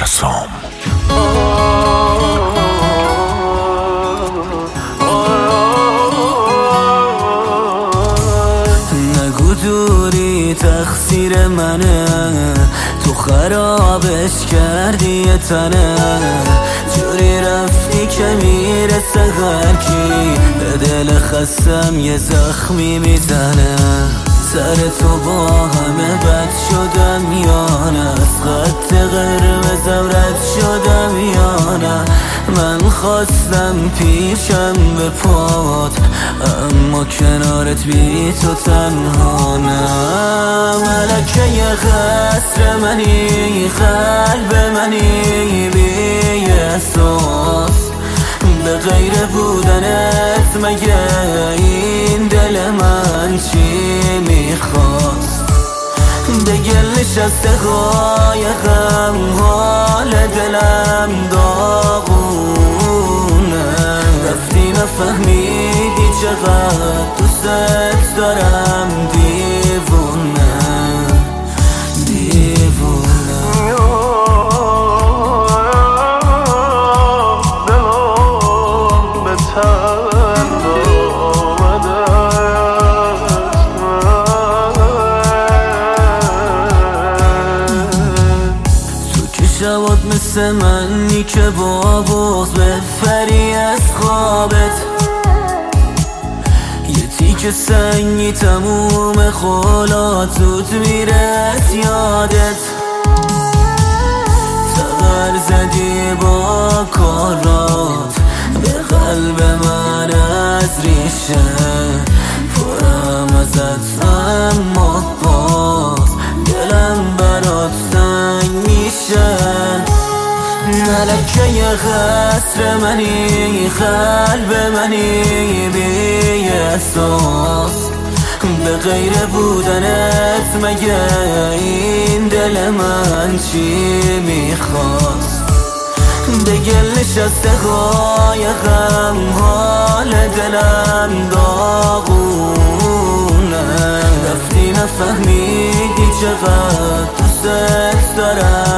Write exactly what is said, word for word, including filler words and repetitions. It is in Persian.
ترسام. نگو دوری تقصیر منه، تو خرابش کردی تنه، جوری رفتی که میرسه هر کی به دل خستم یه زخمی میزنه. سر تو با همه بد شدم یا نه، از خط قرمزم رد شدم یا نه. من خواستم پیشم به پات، اما کنارت بی تو تنها نه. ملکه ی قصر منی، قلب منی بی احساس، به غیر بودنت مگه این دل من چی میخواست؟ دگل نشسته قایقم، حال دلم داغونه، رفتی نفهمیدی چقدر دوست دارم. دیوونه دیوونه شبات مثل منی که با بغض بپری از خوابت، یه تیک سنگی تموم خلات زود میره از یادت. تغر زدی با کارات به قلب من از ریشه، پرم ازت اما باز دلم برات تنگ میشه. ملکه ی قصر منی، قلب منی بی احساس، به غیر بودنت مگه این دل من چی میخواست؟ دگل نشسته قایقم، حال دلم داغونه، رفتی نفهمیدی چقدر دوست دارم.